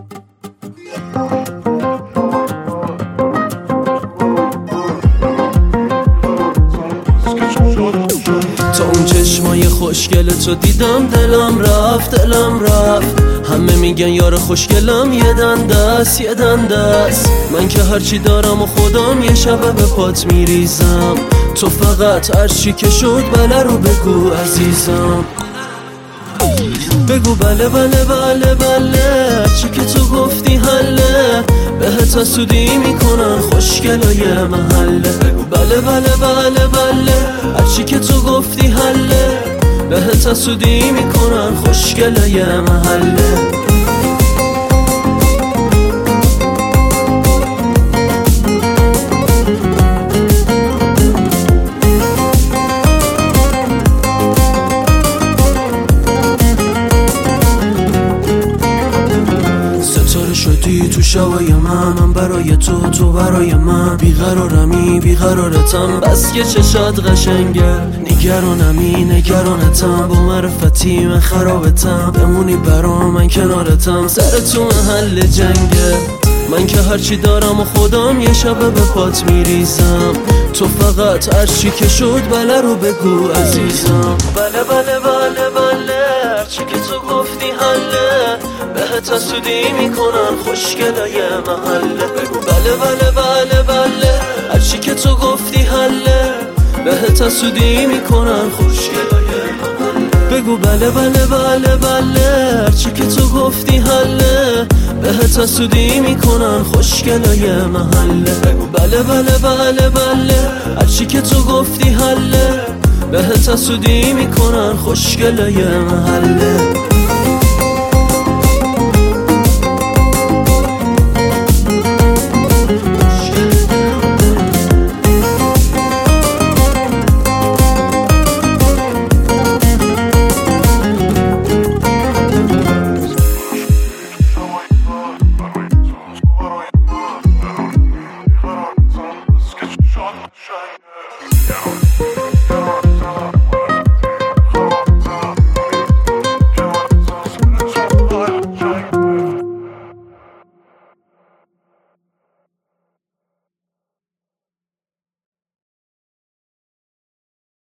تا اون چشمای خوشگل تو دیدم دلم رفت همه میگن یار خوشگلم یه دنده است من که هرچی دارم و خودم یه شبه به پات میریزم تو فقط هرچی که شد بله رو بگو عزیزم بگو بله بله بله بله هرچی که تو گفتی حله بهت حسودی میکنن خوشگلای محله بگو بله بله بله بله هرچی که تو گفتی حله بهت حسودی میکنن خوشگلای محله شدی تو شبای من برای تو برای من بیقرارتم بس که چشات قشنگه نگرانتم با معرفتی من خرابتم بمونی برا من کنارتم سر تو محل جنگه من که هرچی دارم و خودم یه شبه به پات میریزم تو فقط هرچی که شد بله رو بگو عزیزم بله بله بله بله هرچی که تو گفتی حله بهت حسودی میکنن خوشگلای محله بگو بله بله بله بله هرچی که تو گفتی حله بهت حسودی میکنن خوشگلای محله بگو بله بله بله بله هرچی که تو گفتی حله بهت حسودی میکنن خوشگلای محله بگو بله بله بله بله هرچی که تو گفتی حله بهت حسودی میکنن خوشگلای محله Shut